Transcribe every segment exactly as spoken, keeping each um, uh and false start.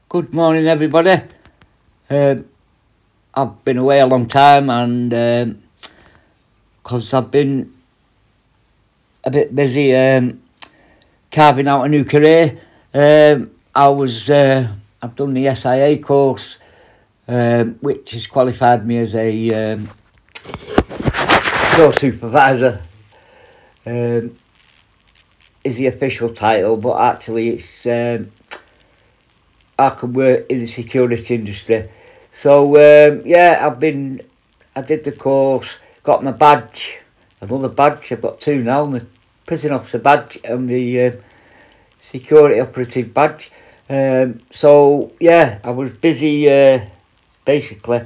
Good morning, everybody. Um, I've been away a long time, and because um, I've been a bit busy um, carving out a new career, um, I was uh, I've done the S I A course, um, which has qualified me as a um, store supervisor. Um, is the official title, but actually it's um, I can work in the security industry. So um, yeah, I've been, I did the course, got my badge, another badge. I've got two now: the prison officer badge and the uh, security operative badge. Um, so yeah, I was busy uh, basically.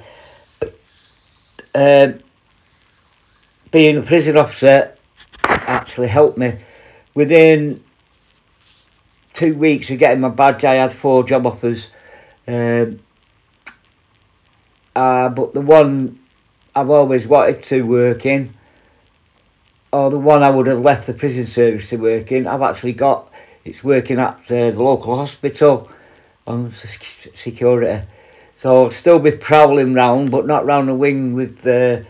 Um, being a prison officer actually helped me. Within two weeks of getting my badge, I had four job offers. Um, uh, but the one I've always wanted to work in, or the one I would have left the prison service to work in, I've actually got. It's working at uh, the local hospital on security. So I'll still be prowling round, but not round the wing with uh,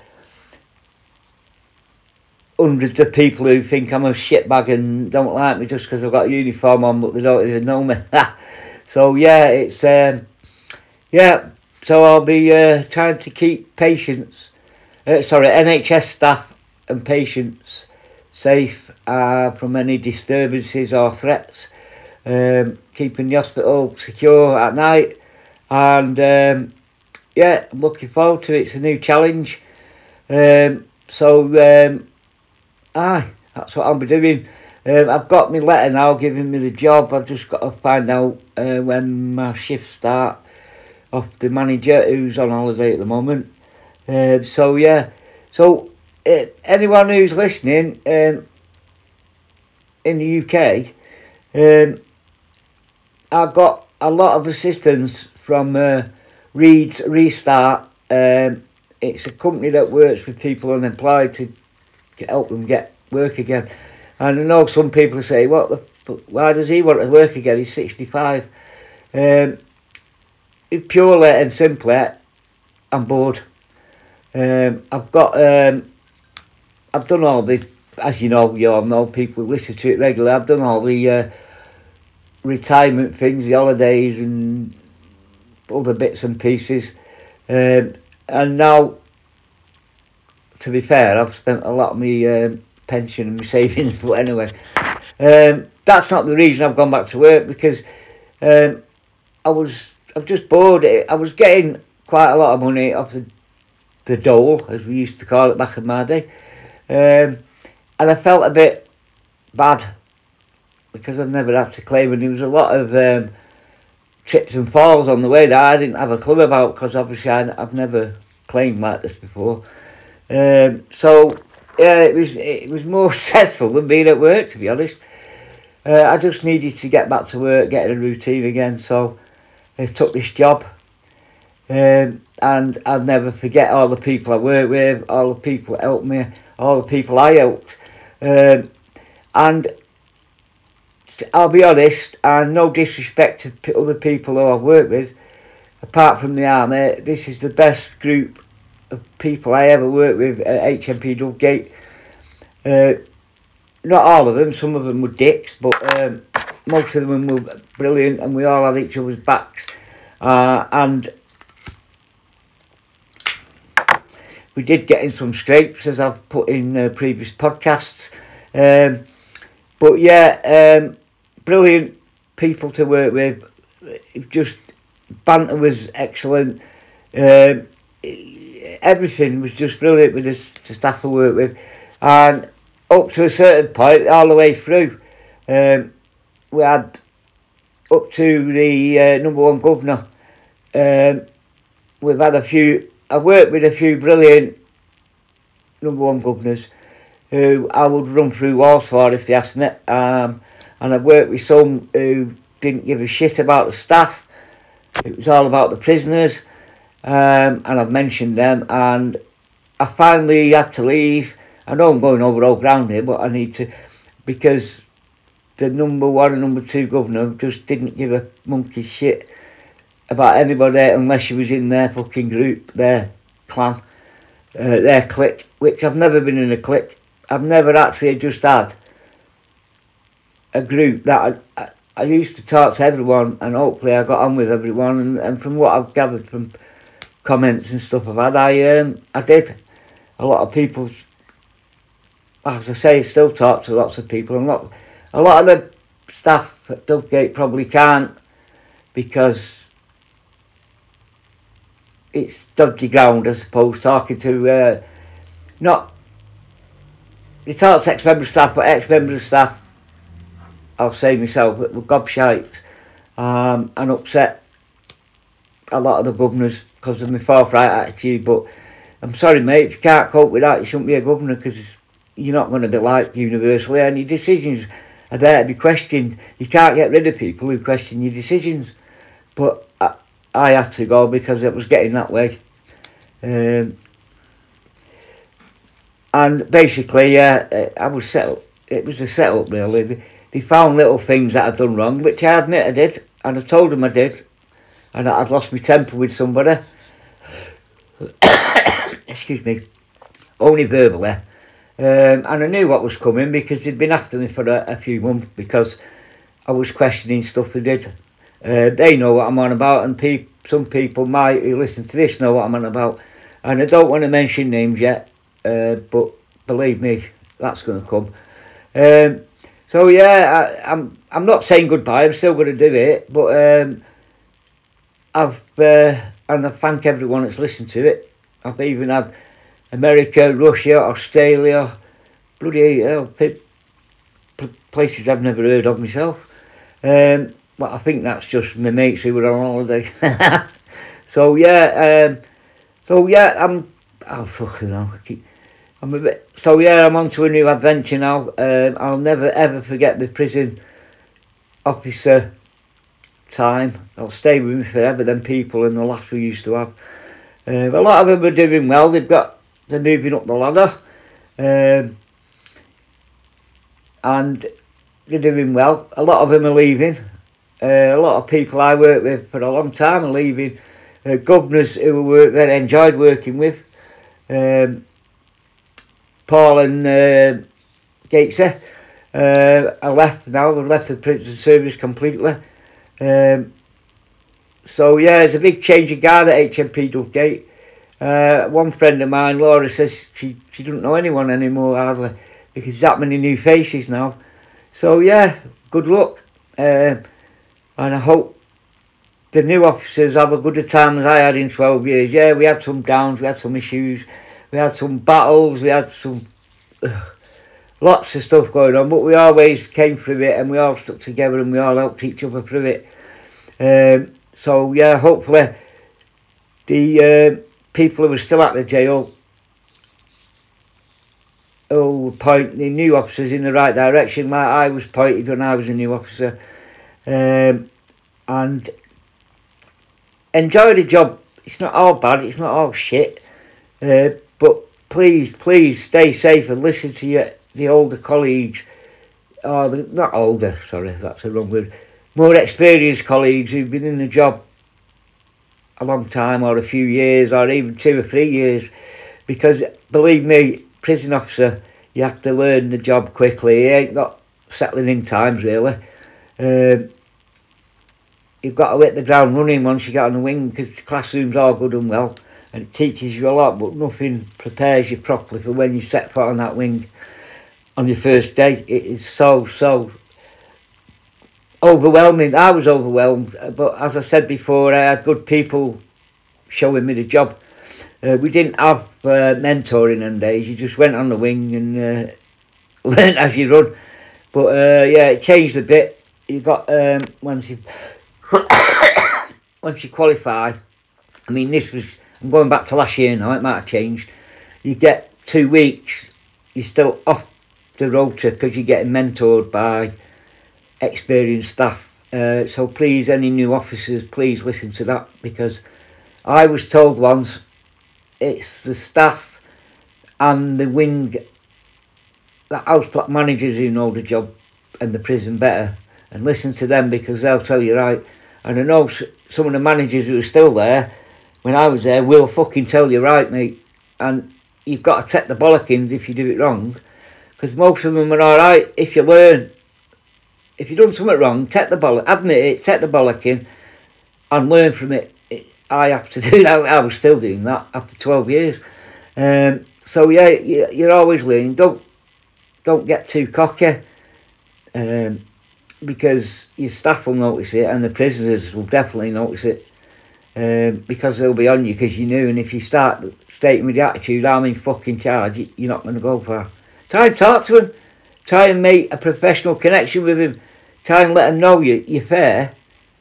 hundreds of people who think I'm a shitbag and don't like me just because I've got a uniform on, but they don't even know me. So yeah, it's um, yeah. So I'll be uh, trying to keep patients, uh, sorry, N H S staff and patients safe uh, from any disturbances or threats. Um, keeping the hospital secure at night, and um, yeah, I'm looking forward to it. It's a new challenge. Um, so um, aye, that's what I'll be doing. Um, I've got my letter now giving me the job. I've just got to find out uh, when my shifts start off the manager who's on holiday at the moment. Um, so yeah, so uh, anyone who's listening um, in the U K, um, I've got a lot of assistance from uh, Reed's Restart. Um, it's a company that works with people unemployed to help them get work again. And I know some people say, "What? The, why does he want to work again? He's sixty-five." Um, purely and simply, I'm bored. Um, I've got, um, I've done all the, as you know, you all know, people listen to it regularly. I've done all the uh, retirement things, the holidays and other bits and pieces. Um, and now, to be fair, I've spent a lot of my um, pension and my savings, but anyway, um, that's not the reason I've gone back to work, because um, I was, I'm just bored. I was getting quite a lot of money off the, the dole, as we used to call it back in my day, um, and I felt a bit bad because I've never had to claim, and there was a lot of um, trips and falls on the way that I didn't have a clue about, because obviously I, I've never claimed like this before. Um, so yeah, it was it was more stressful than being at work, to be honest. Uh, I just needed to get back to work, get in a routine again. So I took this job, um, and I'll never forget all the people I worked with, all the people that helped me, all the people I helped. Um, and I'll be honest, and no disrespect to other people who I've worked with, apart from the army, this is the best group of people I ever worked with at H M P Dulgate. Uh, not all of them, some of them were dicks, but um, most of them were brilliant, and we all had each other's backs. Uh, and we did get in some scrapes, as I've put in uh, previous podcasts. Um, but yeah, um, brilliant people to work with. Just banter was excellent. Um, everything was just brilliant with the staff I worked with, and up to a certain point, all the way through, um, we had up to the uh, number one governor. Um, we've had a few. I worked with a few brilliant number one governors who I would run through walls for if they asked me. Um, and I've worked with some who didn't give a shit about the staff. It was all about the prisoners. Um, and I've mentioned them, and I finally had to leave. I know I'm going over old ground here, but I need to, because the number one and number two governor just didn't give a monkey's shit about anybody unless you was in their fucking group, their clan, uh, their clique, which I've never been in a clique. I've never actually just had a group that I, I, I used to talk to everyone, and hopefully I got on with everyone, and, and from what I've gathered from comments and stuff I've had, I um, I did. A lot of people, as I say, still talk to lots of people, and lot, a lot of the staff at Dovegate probably can't, because it's dodgy ground, I suppose, talking to, uh, not, you talk to ex-member staff, but ex-member staff, I'll say myself, were gobshites, um, and upset a lot of the governors because of my forthright attitude. But I'm sorry, mate, if you can't cope with that, you shouldn't be a governor, because you're not going to be liked universally, and your decisions are there to be questioned. You can't get rid of people who question your decisions. But I, I had to go because it was getting that way. Um, and basically, uh, I was set up. It was a set-up, really. They, they found little things that I'd done wrong, which I admit I did, and I told them I did, and that I'd lost my temper with somebody. Excuse me. Only verbally. Um, and I knew what was coming, because they'd been after me for a, a few months, because I was questioning stuff they did. Uh, they know what I'm on about, and pe- some people might who listen to this know what I'm on about. And I don't want to mention names yet, uh, but believe me, that's going to come. Um, so yeah, I, I'm I'm not saying goodbye. I'm still going to do it, but um, I've uh, and I thank everyone that's listened to it. I've even had America, Russia, Australia, bloody hell, p- p- places I've never heard of myself. Um, but I think that's just my mates who were on holiday. so yeah, um, so yeah, I'm. Oh fucking hell! I keep, I'm a bit. So yeah, I'm on to a new adventure now. Um, I'll never ever forget the prison officer time. I'll stay with me forever. Them people and the laughs we used to have. Um, a lot of them are doing well. They've got. They're moving up the ladder. Um, and they're doing well. A lot of them are leaving. Uh, a lot of people I worked with for a long time are leaving. Uh, governors who were that I enjoyed working with. Um, Paul and uh, Gatesy uh, are left now. They've left the prison service completely. Um, so yeah, there's a big change of guard at H M P Dovegate. Uh, one friend of mine, Laura, says she, she doesn't know anyone anymore hardly, because there's that many new faces now. So yeah, good luck. Uh, and I hope the new officers have a good a time as I had in twelve years. Yeah, we had some downs, we had some issues, we had some battles, we had some uh, lots of stuff going on, but we always came through it, and we all stuck together, and we all helped each other through it. Um, so yeah, hopefully the uh, people who are still at the jail will point the new officers in the right direction, like I was pointed when I was a new officer. Um, and enjoy the job. It's not all bad, it's not all shit, uh, but please, please stay safe and listen to your the older colleagues, or the, not older, sorry, that's the wrong word, more experienced colleagues who've been in the job a long time, or a few years, or even two or three years, because believe me, prison officer, you have to learn the job quickly. You ain't got settling in times really. Um, you've got to hit the ground running once you get on the wing, because the classroom's all good and well, and it teaches you a lot, but nothing prepares you properly for when you set foot on that wing on your first day. It is so, so overwhelming. I was overwhelmed, but as I said before, I had good people showing me the job. Uh, we didn't have uh, mentoring them days. You just went on the wing and uh, learnt as you run. But uh, yeah, it changed a bit. You got um, once you once you qualify. I mean, this was. I'm going back to last year now. It might have changed. You get two weeks. You're still off the rota because you're getting mentored by experienced staff. Uh, so please, any new officers, please listen to that, because I was told once it's the staff and the wing, the house block managers who know the job and the prison better, and listen to them, because they'll tell you right. And I know some of the managers who are still there, when I was there, will fucking tell you right, mate. And you've got to take the bollockings if you do it wrong. Because most of them are alright if you learn. If you've done something wrong, take the bollock, admit it, take the bollocking and learn from it. I have to do that. I was still doing that after twelve years. Um, so yeah, you're always learning. Don't don't get too cocky, um, because your staff will notice it and the prisoners will definitely notice it, um, because they'll be on you because you knew. And if you start stating with the attitude, I'm in fucking charge, you're not going to go far. Try and talk to him. Try and make a professional connection with him. Try and let him know you, you're fair,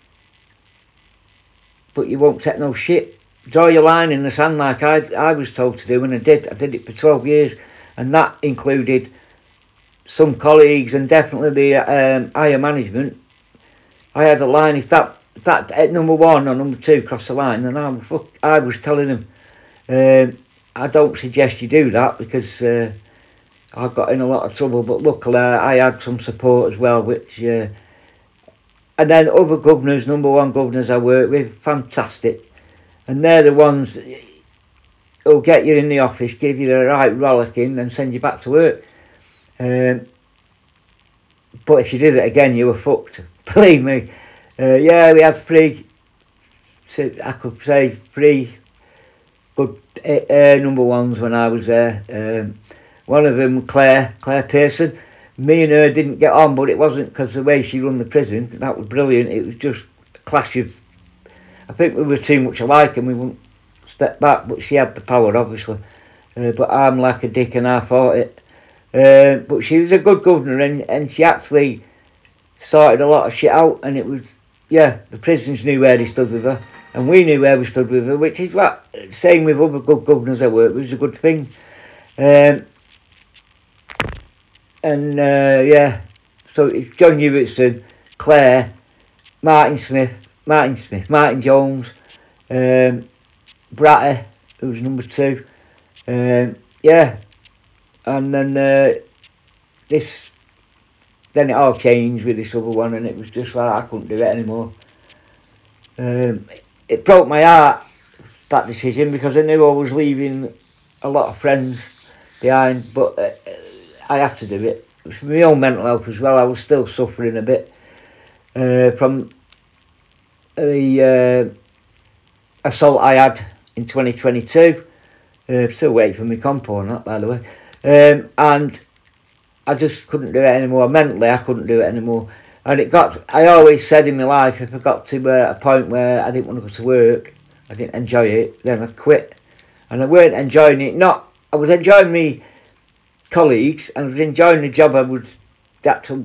but you won't take no shit. Draw your line in the sand like I I was told to do, and I did. I did it for twelve years, and that included some colleagues and definitely the um, higher management. I had a line, if that if that at number one or number two crossed the line, then I, fuck, I was telling them, um, I don't suggest you do that, because uh, I got in a lot of trouble, but luckily I had some support as well, which... Uh, and then other governors, number one governors I work with, fantastic. And they're the ones who'll get you in the office, give you the right rollicking, and send you back to work. Um, but if you did it again, you were fucked. Believe me. Uh, yeah, we had three, I could say three good uh, number ones when I was there. Um, one of them, Claire, Claire Pearson. Me and her didn't get on, but it wasn't because the way she run the prison. That was brilliant. It was just a clash of... I think we were too much alike and we wouldn't step back, but she had the power, obviously. Uh, but I'm like a dick and I fought it. Uh, but she was a good governor, and, and she actually sorted a lot of shit out, and it was... Yeah, the prisons knew where they stood with her, and we knew where we stood with her, which is what... Same with other good governors I worked with, was a good thing. Um... And uh, yeah, so it's John Hewitson, Claire, Martin Smith, Martin Smith, Martin Jones, um, Bratty, who was number two. Um, yeah, and then uh, this, then it all changed with this other one, and it was just like I couldn't do it anymore. Um, it broke my heart, that decision, because I knew I was leaving a lot of friends behind, but. Uh, I had to do it. It was for my own mental health as well. I was still suffering a bit uh, from the uh, assault I had in twenty twenty-two. Uh, still waiting for my compo on that, by the way. Um, and I just couldn't do it anymore. Mentally, I couldn't do it anymore. And it got... I always said in my life, if I got to uh, a point where I didn't want to go to work, I didn't enjoy it, then I'd quit. And I weren't enjoying it. Not... I was enjoying me... colleagues, and I was enjoying the job I was, the actual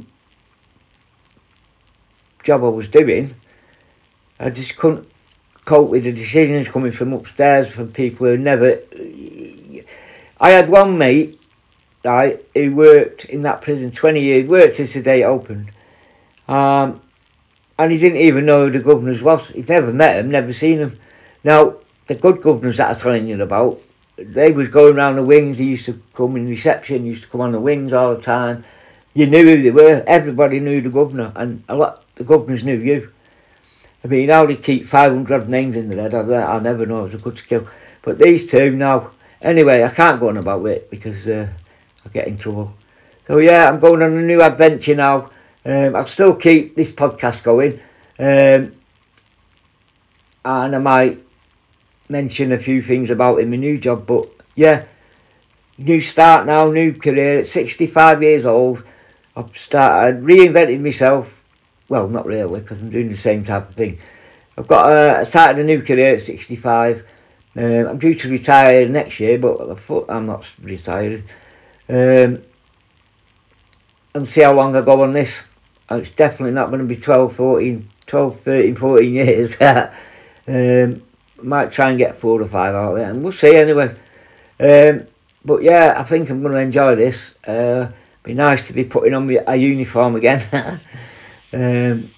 job I was doing. I just couldn't cope with the decisions coming from upstairs from people who never... I had one mate, right, who worked in that prison twenty years, worked since the day it opened, um, and he didn't even know who the governors was. He'd never met him, never seen him. Now, the good governors that I'm telling you about, they was going around the wings. They used to come in reception, used to come on the wings all the time. You knew who they were. Everybody knew the governor, and a lot the governors knew you. I mean, how they keep five hundred names in their head, I, I never know. It was a good skill. But these two now, anyway, I can't go on about it because uh, I'll get in trouble. So yeah, I'm going on a new adventure now. Um, I'll still keep this podcast going, um, and I might mention a few things about in my new job, but yeah, new start now, new career. At sixty-five years old, I've started reinventing myself. Well, not really, because I'm doing the same type of thing. I've got uh, I started a new career at sixty-five. Um, I'm due to retire next year, but I'm not retiring. Um, and see how long I go on this. And it's definitely not going to be twelve, fourteen, twelve, thirteen, fourteen years. um, Might try and get four or five out of it, and we'll see anyway. Um, but yeah, I think I'm going to enjoy this. Uh, be nice to be putting on a uniform again. um,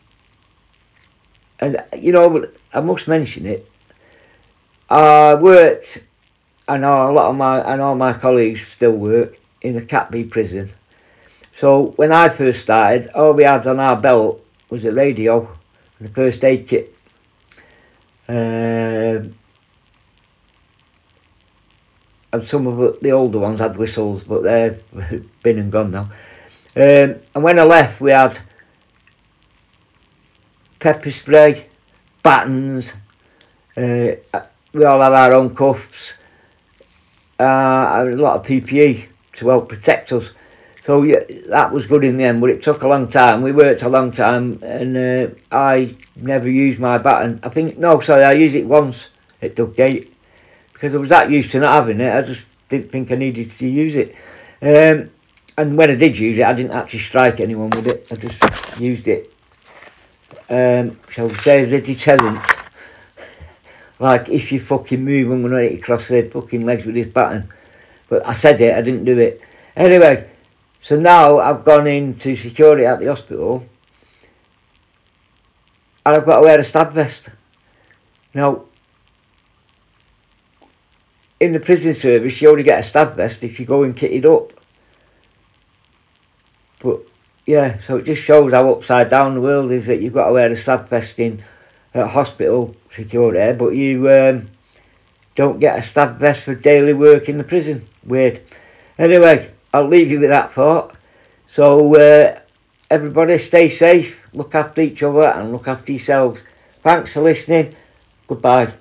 and you know, I must mention it. I worked, I know a lot of my, and all my colleagues still work in the Cat B prison. So when I first started, all we had on our belt was a radio. and a first aid kit. Um, and some of the older ones had whistles, but they've been and gone now. Um, and when I left, we had pepper spray, batons, uh, we all had our own cuffs, uh, and a lot of P P E to help protect us. So yeah, that was good in the end, but it took a long time. We worked a long time, and uh, I never used my baton. I think, no, sorry, I used it once at Duggate, because I was that used to not having it, I just didn't think I needed to use it. Um, and when I did use it, I didn't actually strike anyone with it, I just used it, um, shall we say, as a deterrent. Like, if you fucking move, I'm going to hit you across the fucking legs with this baton. But I said it, I didn't do it. Anyway, so now I've gone into security at the hospital, and I've got to wear a stab vest. Now, in the prison service, you only get a stab vest if you go and kitted up. But, yeah, so it just shows how upside down the world is, that you've got to wear a stab vest in at hospital security, but you um, don't get a stab vest for daily work in the prison. Weird. Anyway, I'll leave you with that thought. So, uh, everybody stay safe, look after each other and look after yourselves. Thanks for listening. Goodbye.